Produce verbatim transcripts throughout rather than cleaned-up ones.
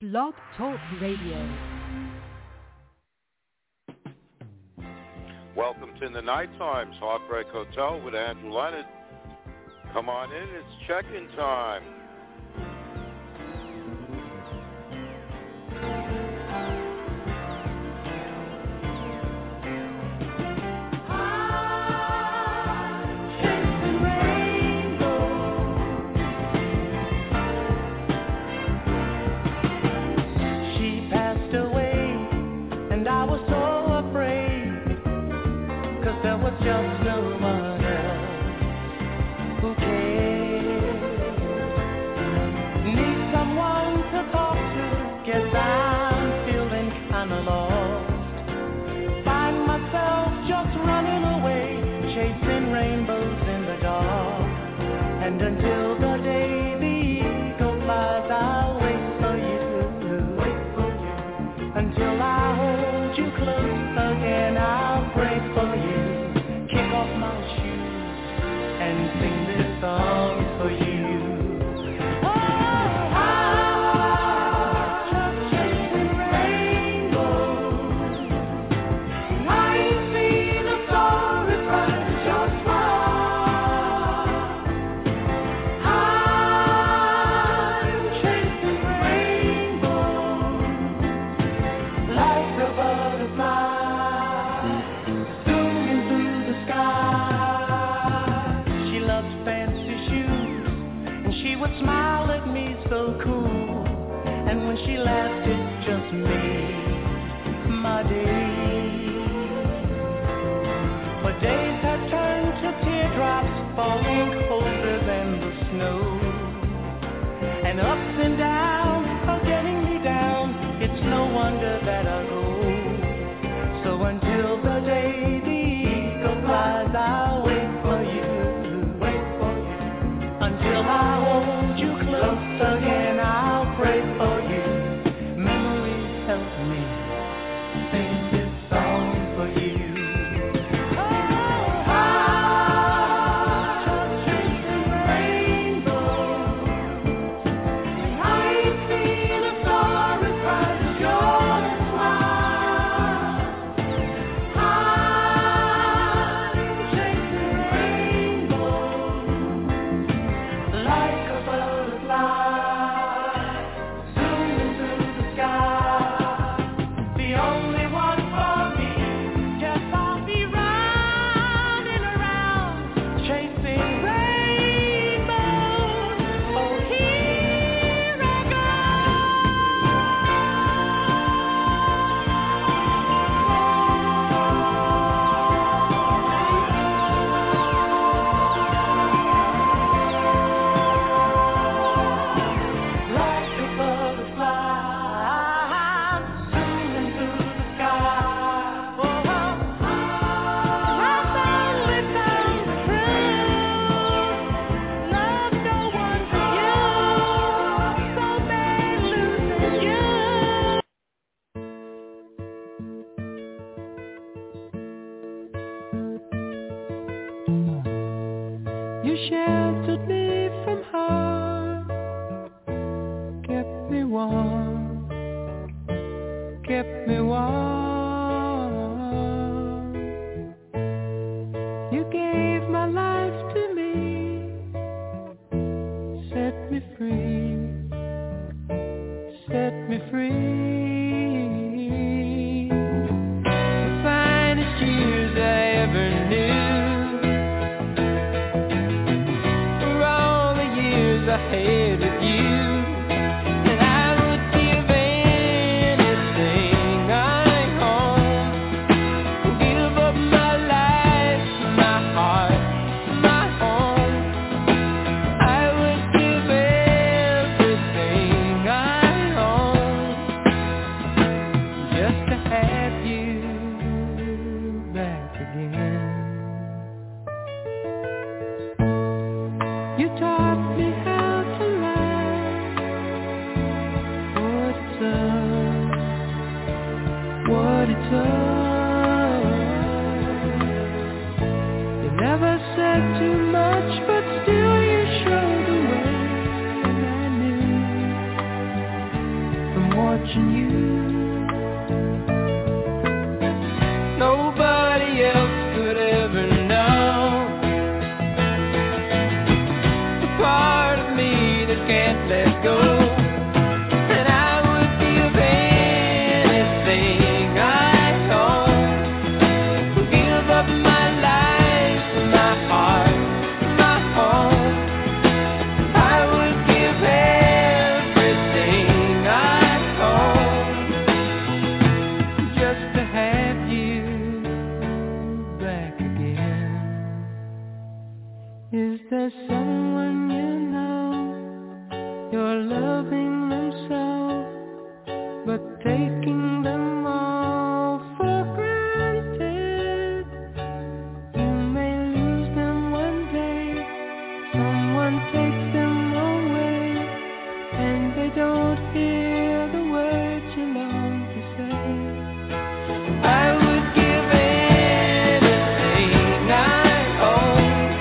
Blog Talk Radio. Welcome to the Night Times Heartbreak Hotel with Andrew Leonard. Come on in, it's check-in time. Just no one else who cares. Need someone to talk to. Guess I'm feeling kinda lost. Find myself just running away, chasing rainbows in the dark. And until the day the eagle flies, I'll wait for you. Wait for you. Until I hold you close again, I'll pray for you. Kick off my shoes and sing this song for you. Oh, I'm just chasing rainbows. I ain't seen a story bright as your smile. I'm chasing rainbows like a butterfly. Smile at me so cool, and when she laughed it just made my day. But days have turned to teardrops falling colder than the snow, and ups and downs are getting me down. It's no wonder that I go. So until the day the eagle flies, I'll wait for you, wait for you, until I hold close again, I'll pray for you. Memories help me sing this song for you. Oh, I'm chasing rainbows. I ain't seen a star as bright as your smile. I'm chasing rainbows like a butterfly. Never said too much, but still you showed the way, and I knew from watching you. Nobody else could ever know the part of me that can't let go. There's someone you know, you're loving them so, but taking them all for granted. You may lose them one day, someone takes them away, and they don't hear the words you long to say. I would give anything I own.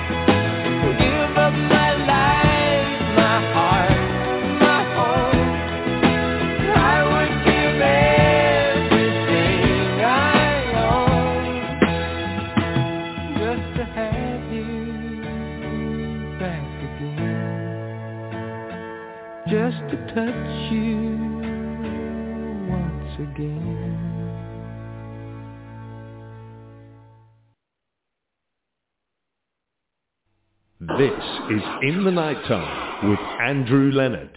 Just to touch you once again. This is In the Nighttime with Andrew Leonard.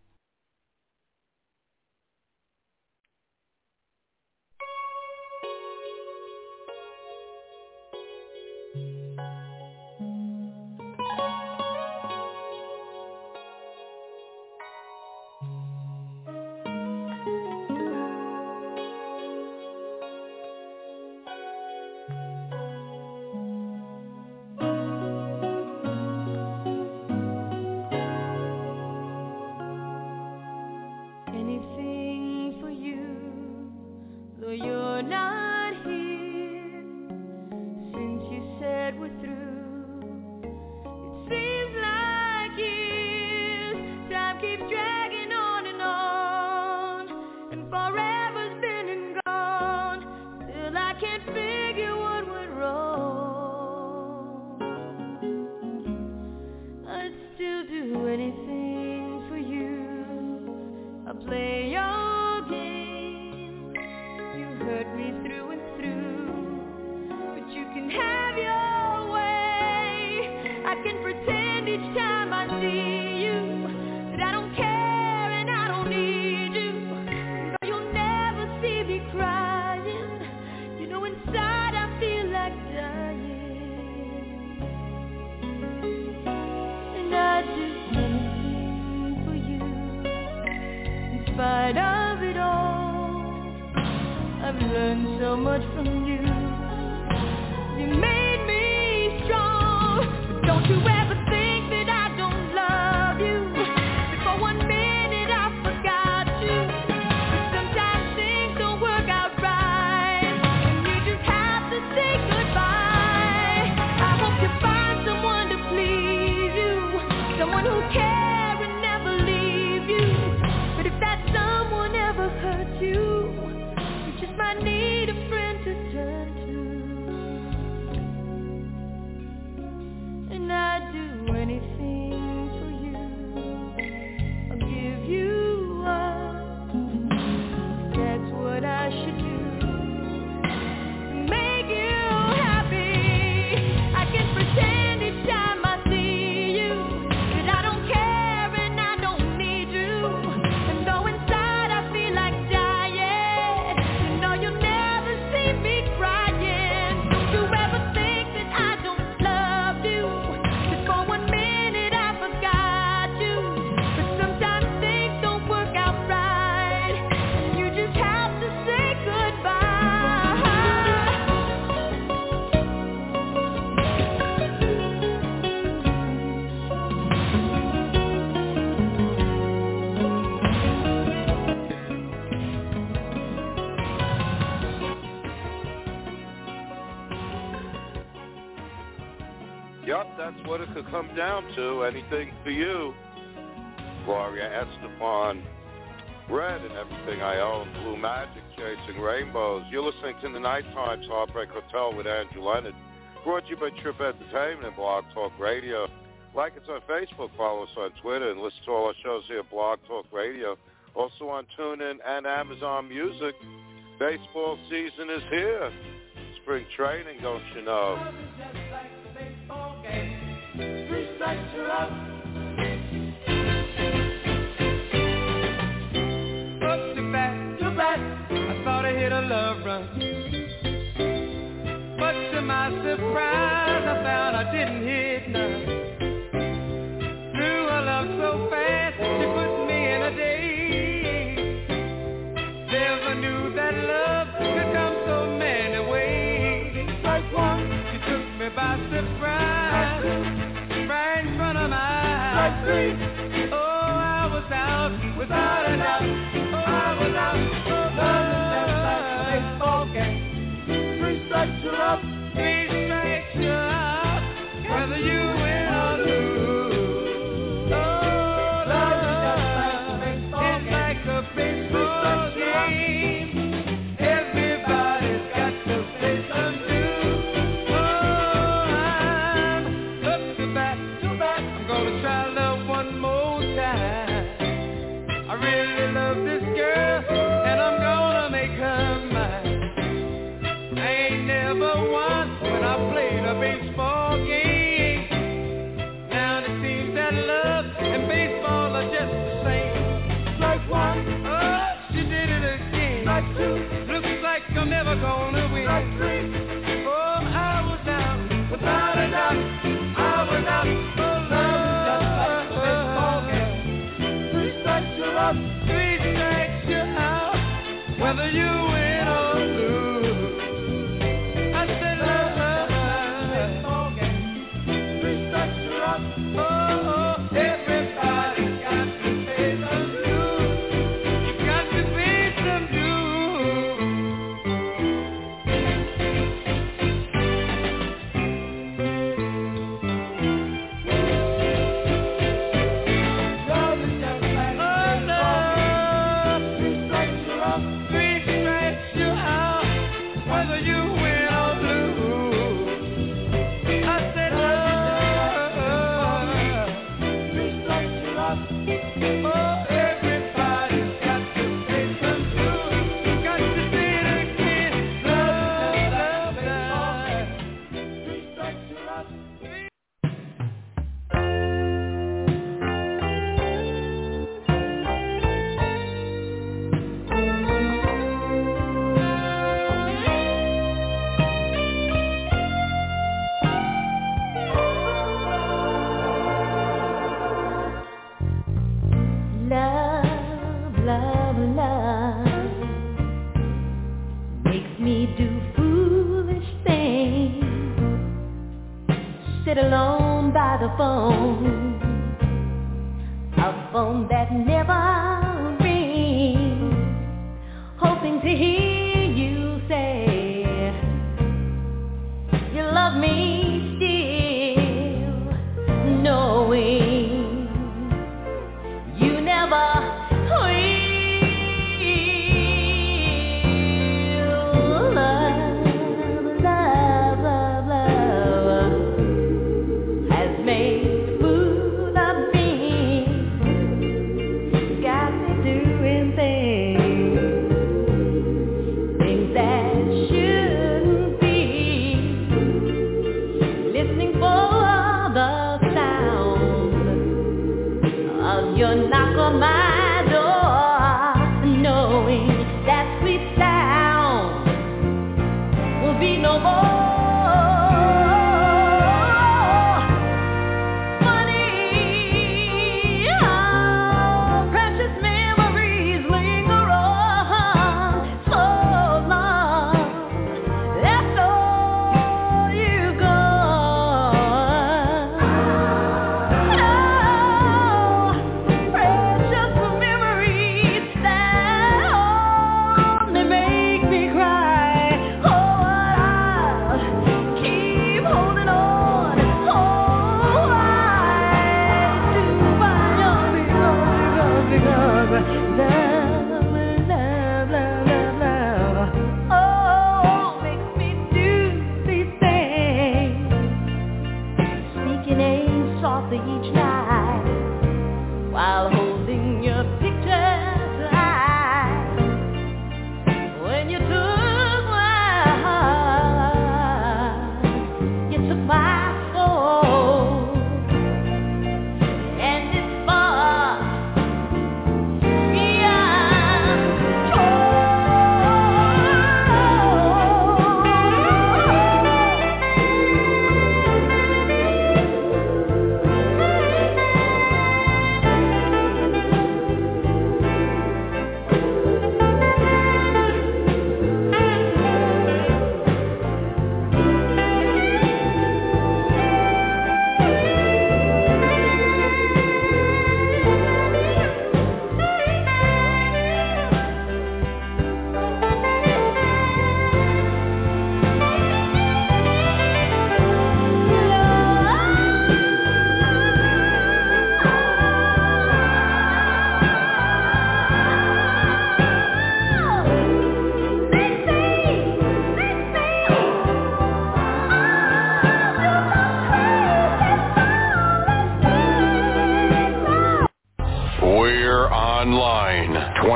Yup, that's what it could come down to. Anything for you. Gloria Estefan Red and Everything I Own, Blue Magic, Chasing Rainbows. You're listening to the Nighttime's Heartbreak Hotel with Andrew Leonard, brought to you by Trip Entertainment and Blog Talk Radio. Like us on Facebook, follow us on Twitter, and listen to all our shows here at Blog Talk Radio. Also on TuneIn and Amazon Music. Baseball season is here. Spring training, don't you know? Up to bat, to bat, I thought I hit a love run. But to my surprise, I found I didn't hit none. Threw her love so fast, she put me in a daze. Never knew that love could come so many ways. Like one, she took me by surprise, right in front of my eyes. Like three, oh, I was out without a doubt. I was out, oh, love is just like a baseball game. Three strikes you're up, three strikes you're out, whether you win or lose. Oh, love is just like a baseball game. It's like a baseball game. Everybody's got to play some dues. Oh, I'm up to bat, to bat. I'm gonna try love one more time. I really love this girl, and I'm gonna make her mine. I ain't never won when I played a baseball game. Now it seems that love and baseball are just the same. Like one, oh, she did it again. Like two, looks like I'm never gonna win. Like three, oh, I was out without a doubt. I was out, oh, love is just like a baseball game. Three strikes you're up, three strikes you're out, whether you win or lose. I said love, three strikes you're up, oh, oh, everybody's got to pay some dues. You got to pay some dues. Love is just like a baseball game. Three strikes you're up, three strikes you're out, whether you win or lose. I said love, three strikes you're up, oh, everybody's got to pay some dues. You got to say it again, love, love, love, three strikes you're up, three. Love, love, love makes me do foolish things. Sit alone by the phone, a phone that never rings, hoping to hear you say you love me still, knowing you never will. Love, love, love, love has made a fool of me. Got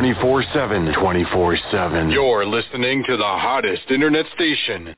twenty-four seven. twenty-four seven. You're listening to the hottest internet station.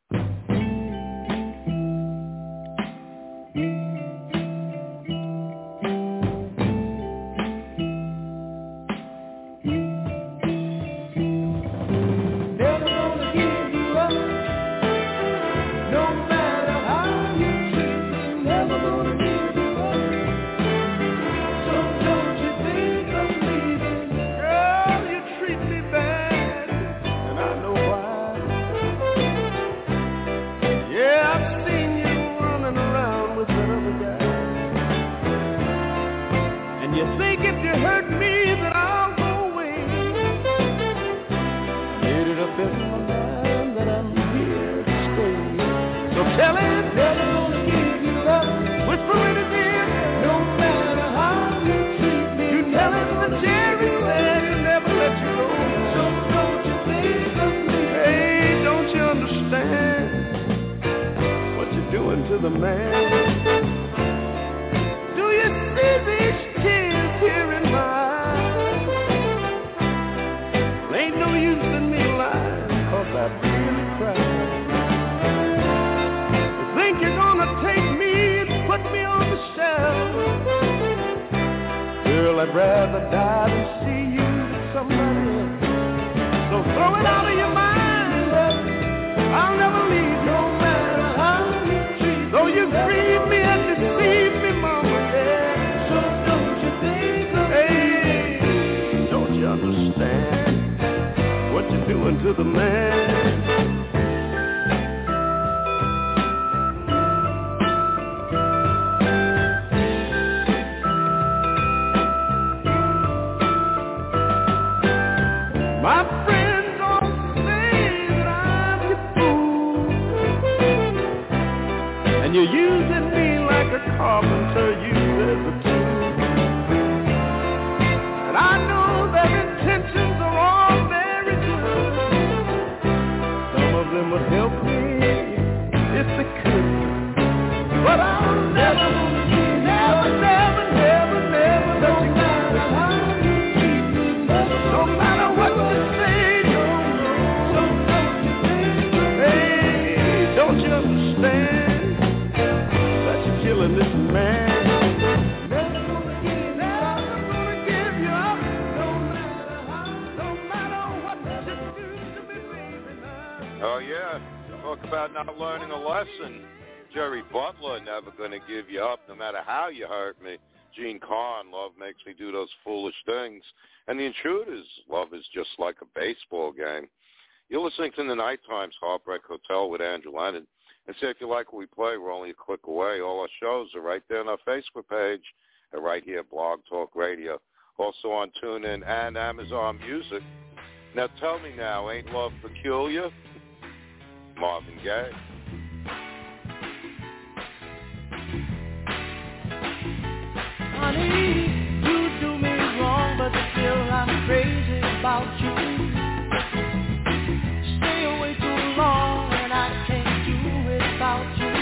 To the man, do you see these tears here in my eyes? Well, ain't no use in me lying, 'cause I really cried. You think you're gonna take me and put me on the shelf? Girl, I'd rather die than see you with somebody else. So throw it out of your mind. I'll never leave, no matter how you treat. Though you grieve me and deceive me, mama, yeah. So don't you think of me? Hey, don't you understand what you're doing to the man? My friends don't say that I'm your fool, and you're using me like a carpenter uses a tool. And I know their intentions are all very good. Some of them would help me if they could, but I'll never, never, never, never, never let you go. No matter what you say, no, no, don't you think? Hey, don't you understand that you're killing this man? Never gonna give, never gonna give you up, no matter how, no matter what you do to me, baby. Now. Oh, yeah. Talk about not learning a lesson. Jerry Butler, never going to give you up, no matter how you hurt me. Gene Carn, love makes me do those foolish things. And the Intruders, love is just like a baseball game. You're listening to the Night Times Heartbreak Hotel with Andrew Leonard. And say if you like what we play, we're only a click away. All our shows are right there on our Facebook page and right here at Blog Talk Radio. Also on TuneIn and Amazon Music. Now tell me now, ain't love peculiar? Marvin Gaye. Honey, you do me wrong, but still I'm crazy about you. Stay away too long and I can't do without you.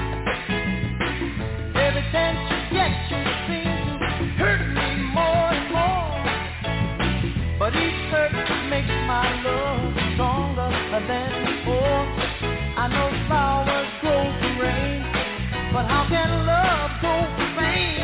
Every chance you get, you seem to hurt me more and more. But each hurt makes my love stronger than before. I know flowers grow from rain, but how can love grow from pain?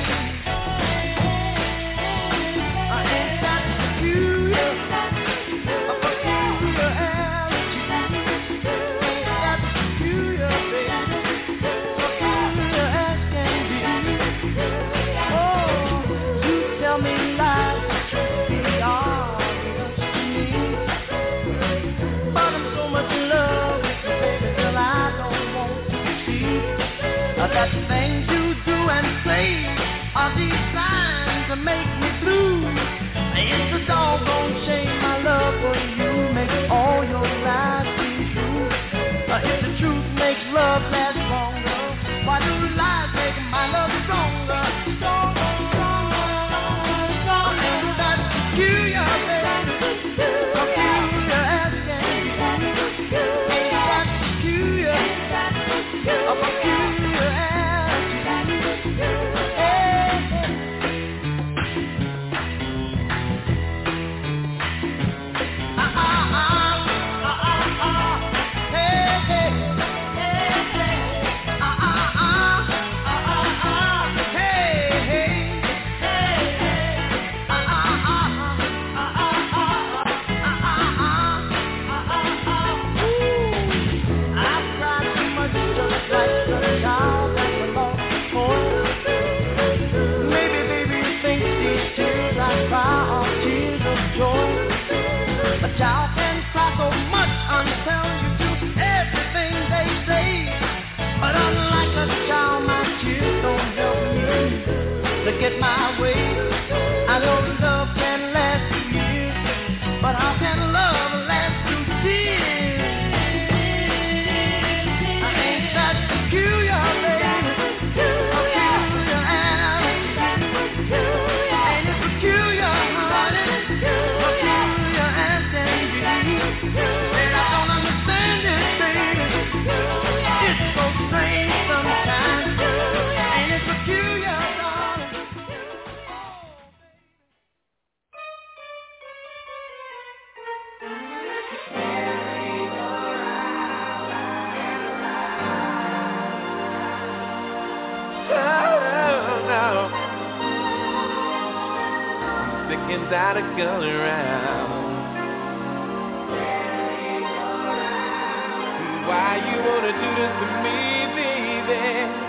A child can try so much until you do everything they say. But unlike a child, my kids don't help me to get my way. I know love can last years, but how can love last through tears? I ain't that peculiar, baby. Peculiar and ain't it peculiar, honey? Peculiar as can be. And I don't understand it, baby. It's so strange sometimes. Ain't it peculiar, darling? Inside a girl around. Why you wanna do this to me, baby?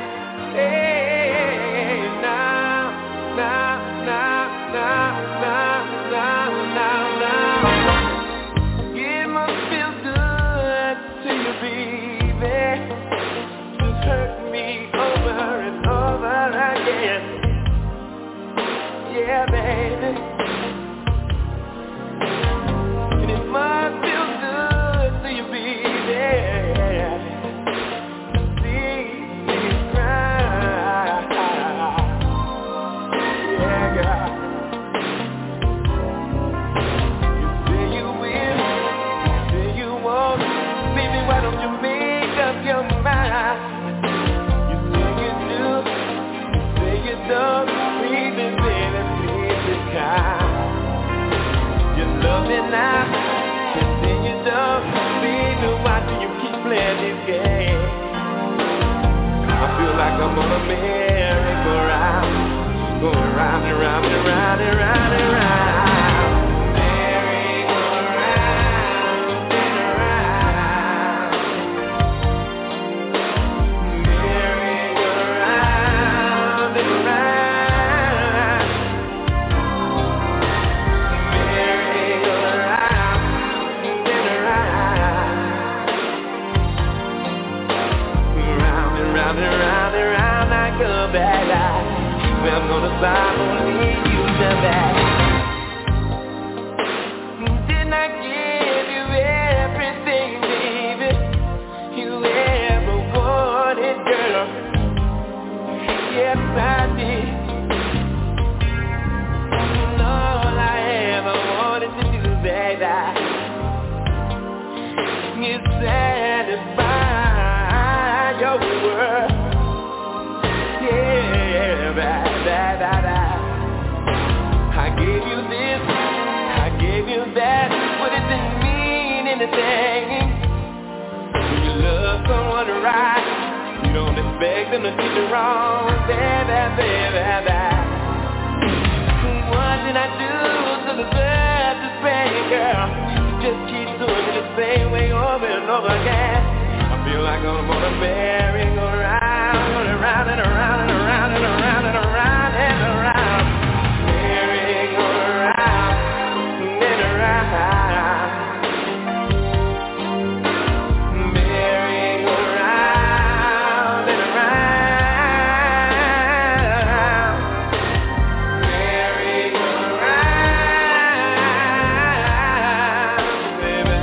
Hey, now, now, now, now, now, now, now, now. It must feel good to you, baby, to hurt me over and over again. Yeah, baby. Must feel good to you, baby. See you cry. Yeah, girl. You say you will, you say you won't. Baby, why don't you make up your mind? You say you do, you say you don't. Baby, baby, please be kind. You love me now. Baby, why do you keep playing this game? I feel like I'm on a merry-go-round, going round and round and round and round and round. Merry-go-round and round. Merry-go-round and round. Round and round and round I go back. I'm gonna stop only you to back. Didn't I give you everything, baby, you ever wanted, girl? Yes, I did. And all I ever wanted to do, baby, is satisfy your world. Yeah, bye, bye, bye, bye. I gave you this, I gave you that, but it didn't mean anything. When you love someone right, you don't expect them to do you wrong. Baby, baby, baby. What did I do to deserve this pain, girl? You just keep doing it the same way over and over again. I feel like I'm on a merry-go-round, going around and around and around and around and around and around. Merry-go-round and around. Merry-go-round and around. Merry-go-round, baby.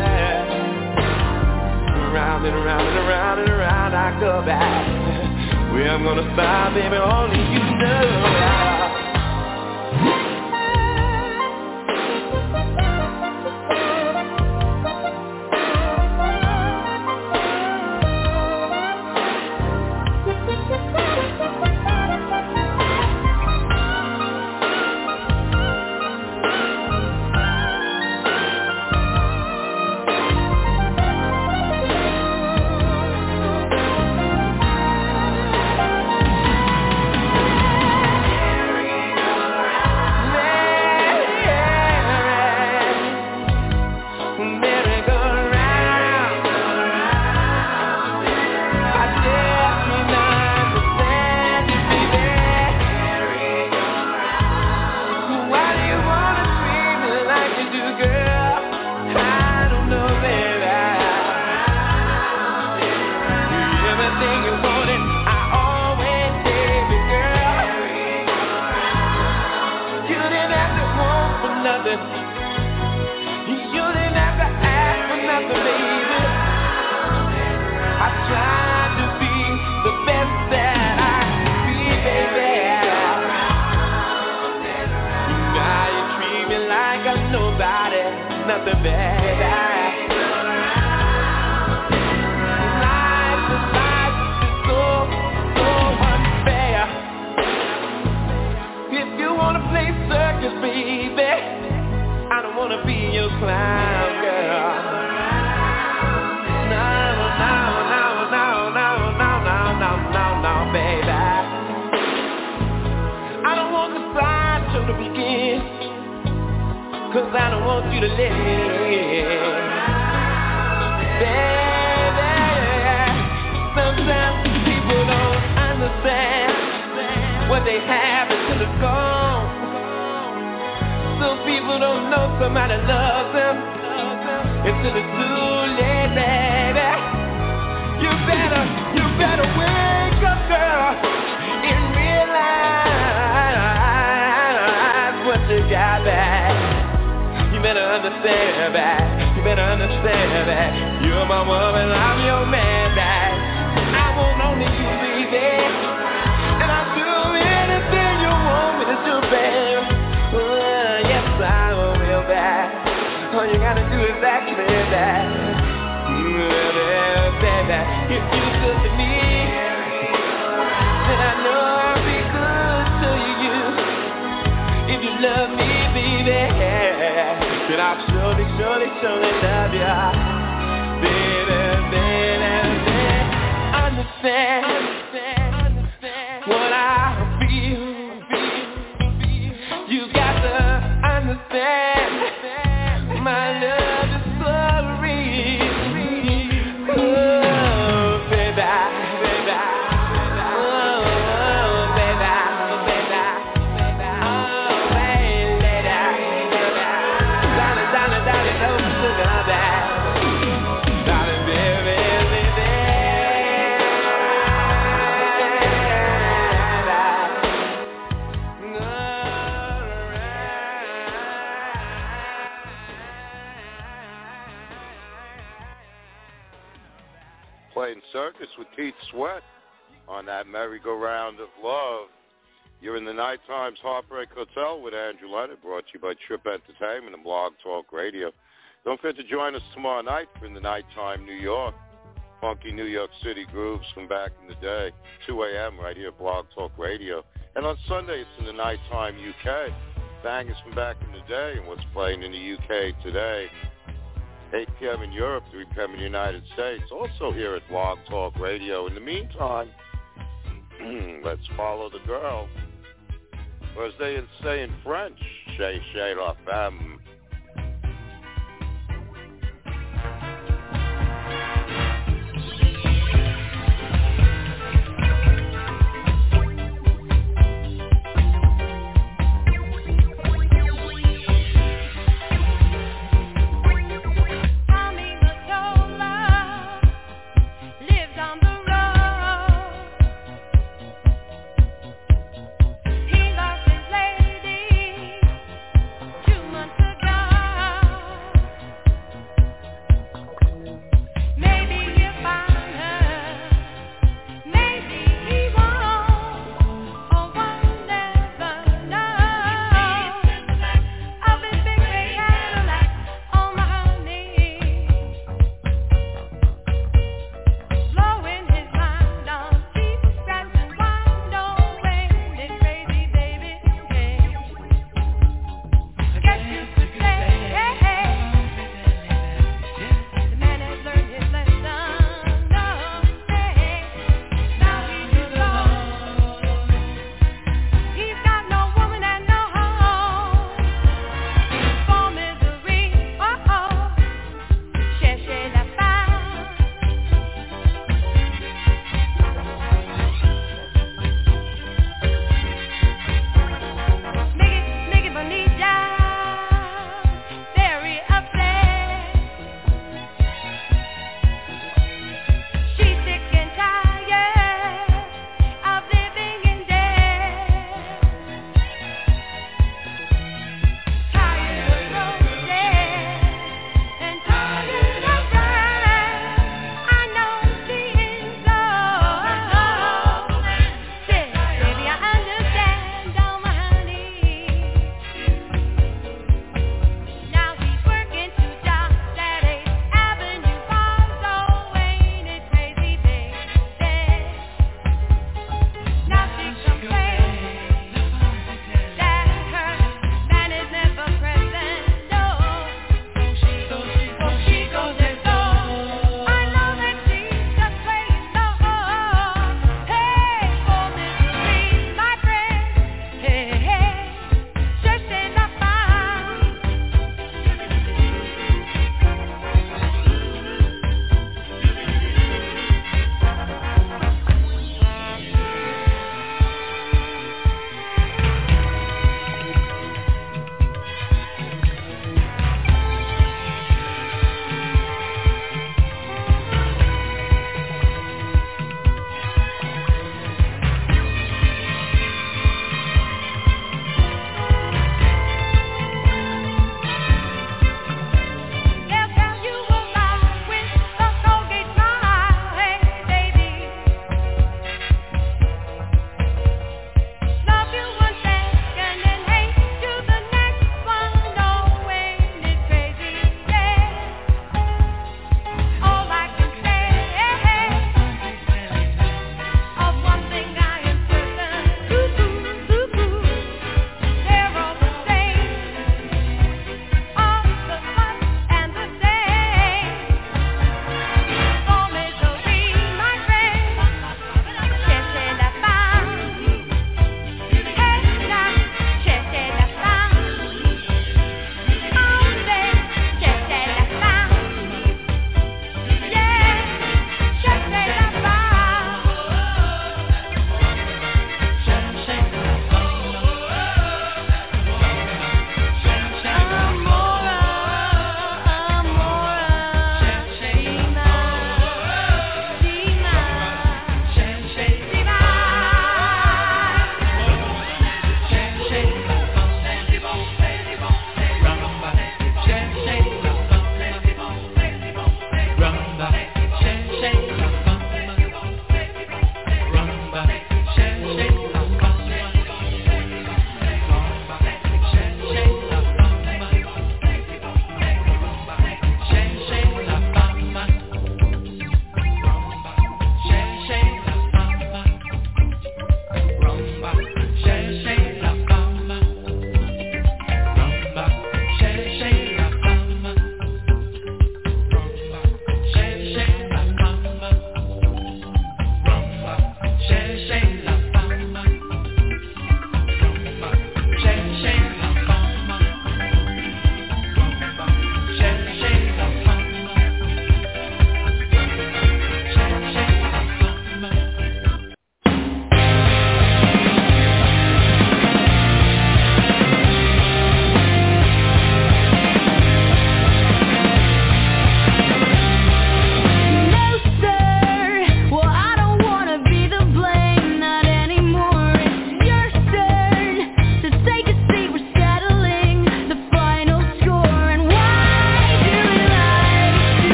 Around and around and around and around I go back. Where I'm gonna stop, baby, only you know. me, baby. Life is life is so, so unfair. If you wanna play circus, baby, I don't wanna be your clown, girl. No, no, no, no, no, no, no, no, no, no, baby. I don't want the sideshow to begin, 'cause I don't want you to let me in. Baby, sometimes people don't understand what they have until it's gone. Some people don't know somebody loves them until it's too late, baby. You better, you better wake up, girl, and realize what you got back. You better understand that. You better understand that. You're my woman, I'm your man, that I want only you, baby. And I'll do anything you want me to do, baby. Uh, yes, I will, baby. All you gotta do is act me, baby. Baby, if you good to me, then I know I'll be good to you. If you love me, baby, then I'll surely, surely, surely love you. Baby, baby, baby, understand, understand what I feel. You got to understand, my love is so real. Oh, baby, baby, oh, baby, baby, oh, baby, darling, darling, darling, don't you know that, darling, baby, baby, Playing circus with Keith Sweat on that merry-go-round of love. You're in the Night Times Heartbreak Hotel with Andrew Leonard, brought to you by Trip Entertainment and Blog Talk Radio. Don't forget to join us tomorrow night for In the Nighttime New York. Funky New York City grooves from back in the day, two a.m. right here at Blog Talk Radio. And on Sunday, it's In the Nighttime U K. Bangers from back in the day and what's playing in the U K today. eight p.m. in Europe, three p.m. in the United States. Also here at Blog Talk Radio. In the meantime, let's follow the girl. Or as they say in French, chez chez la femme. Two months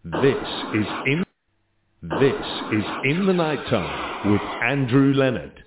This is in This is In the Nighttime with Andrew Leonard.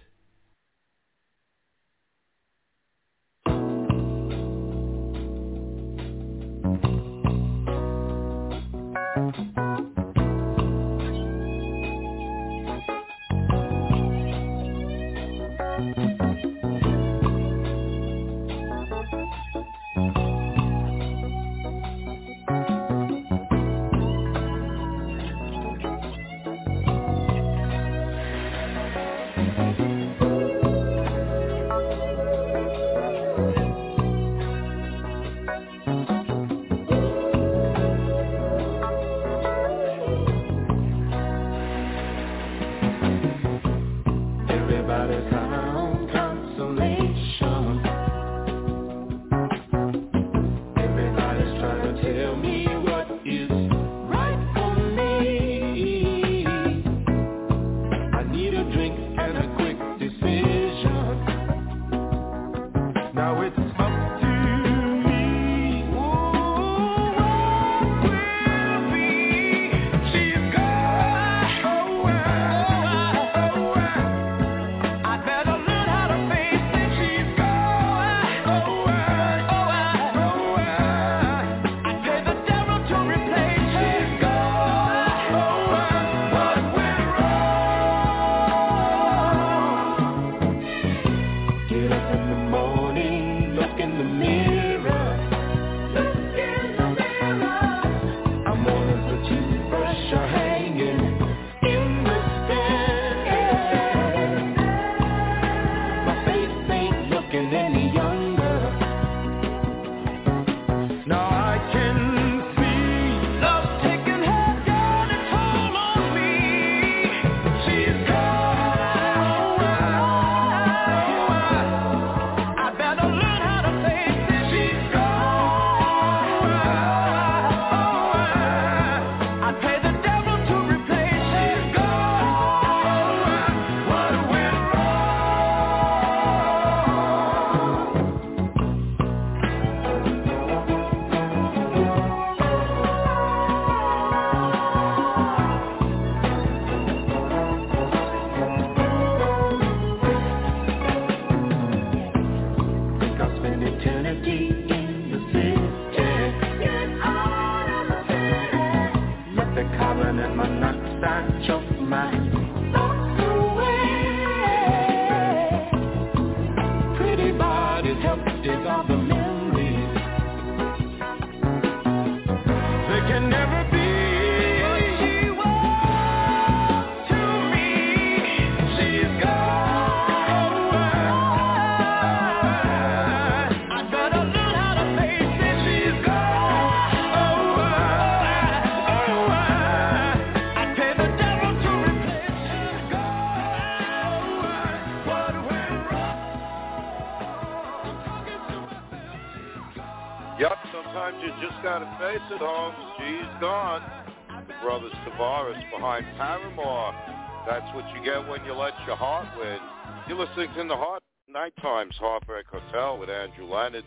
You're listening to the Heart Night Times Heartbreak Hotel with Andrew Leonard.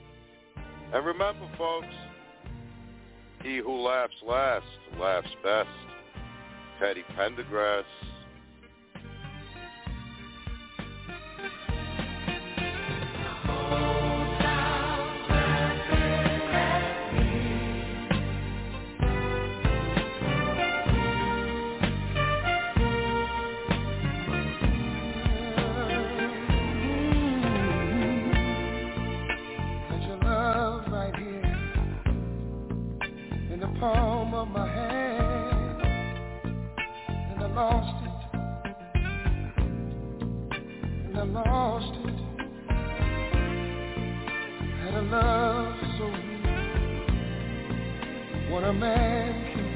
And remember, folks, he who laughs last laughs best. Teddy Pendergrass. Palm of my hand, and I lost it, and I lost it. Had a love so real, what a man can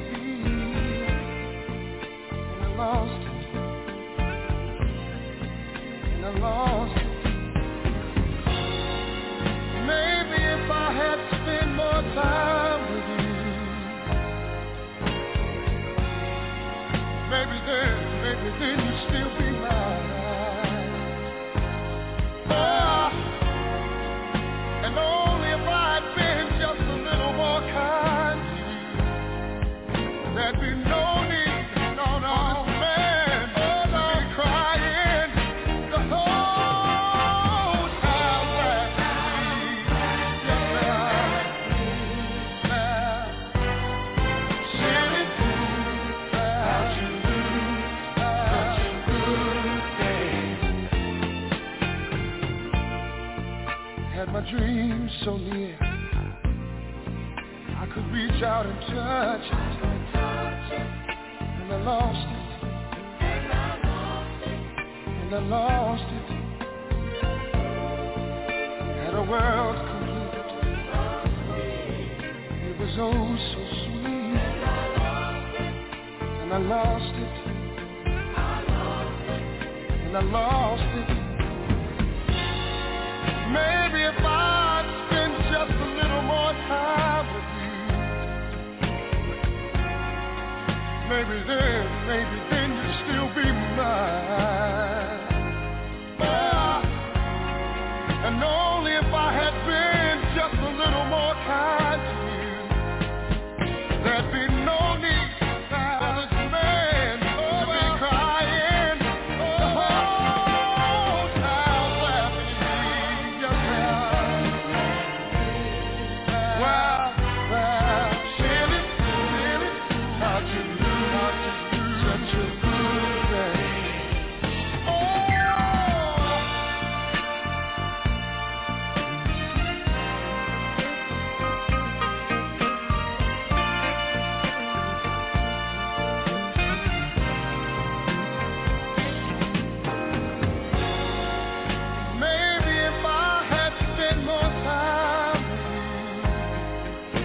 feel, and I lost it, and I lost it. Maybe if I had spent more time with you, maybe then, maybe then you'd still be mine. Oh, and only if I had been just a little more kind to you, there'd be no need, no, no, man, to be crying the whole time that we just left. Silly fool, that you such a good day. Had my dreams so near, I could reach out and touch it, and I lost it, and I lost it. Had a world complete, it was oh so sweet, and I lost it, and I lost it. Maybe if I'd spend just a little more time with you, maybe then, maybe then you'd still be mine. Ah, and only if I had been just a little more kind to you, there'd be no need for this man to be crying the whole time laughing. Just well, well, silly, silly, how'd you do, how'd you do such a good day? Oh, maybe if I had spent more time with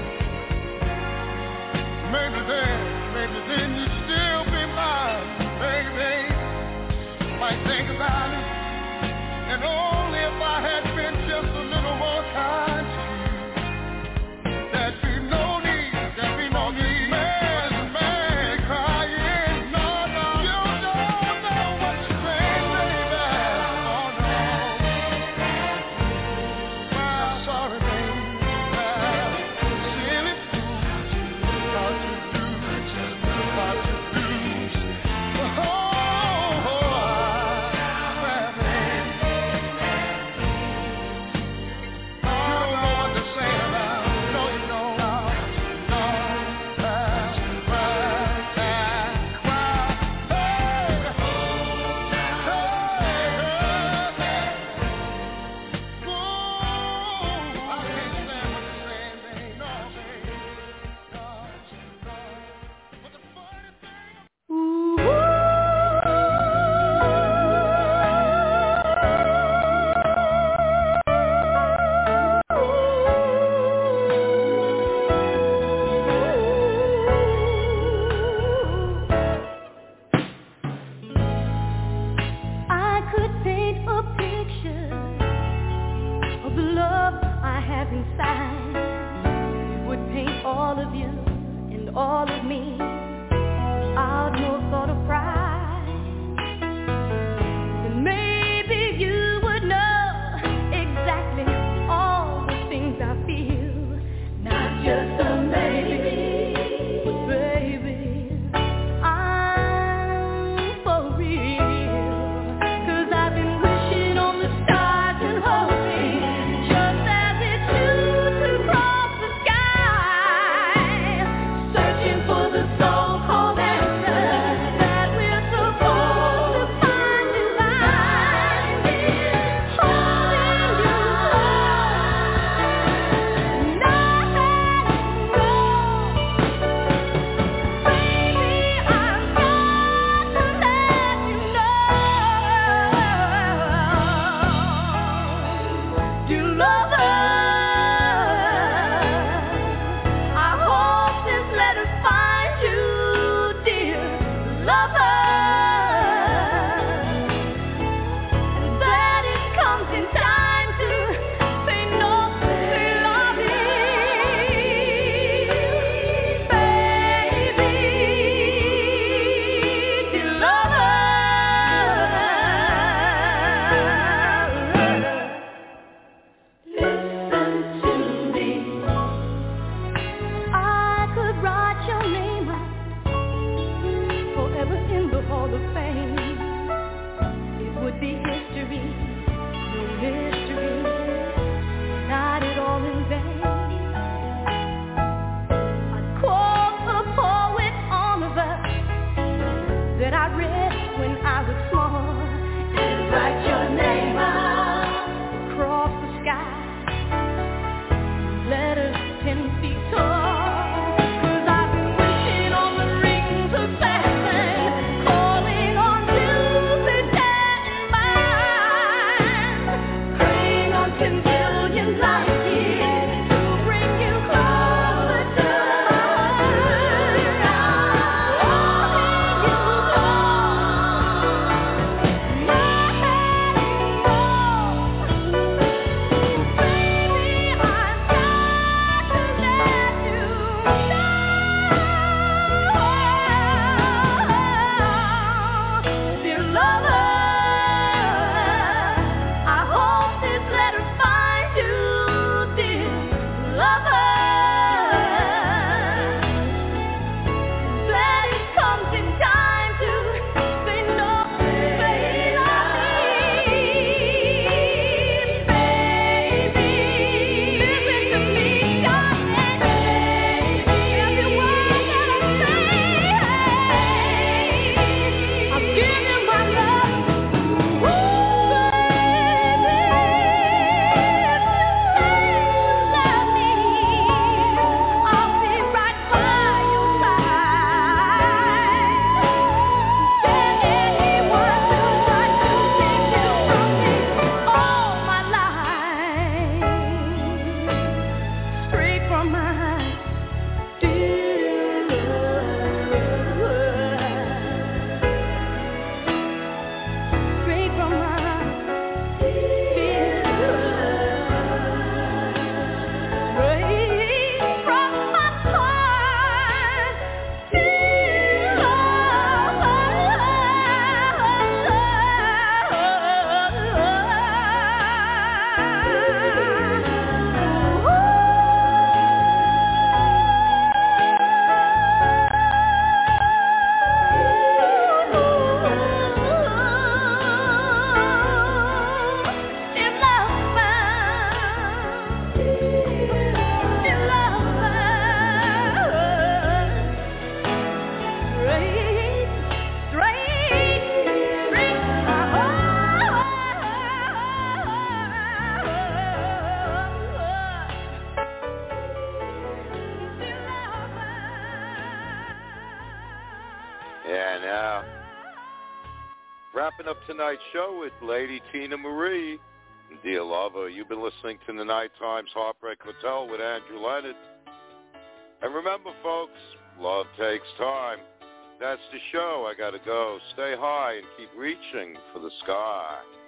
you, maybe then, maybe then you'd still be mine, baby. Might think about it, and only if I had been just a little more kind to you, there'd be no need, there'd be no need, man, man, crying, no, no, you don't know what you're saying, baby, oh no, well, sorry, baby, well, silly fool, how'd you do, how'd you Yeah, now. Wrapping up tonight's show with Lady Tina Marie. Dear lover, you've been listening to the Night Times Heartbreak Hotel with Andrew Leonard. And remember, folks, love takes time. That's the show. I got to go. Stay high and keep reaching for the sky.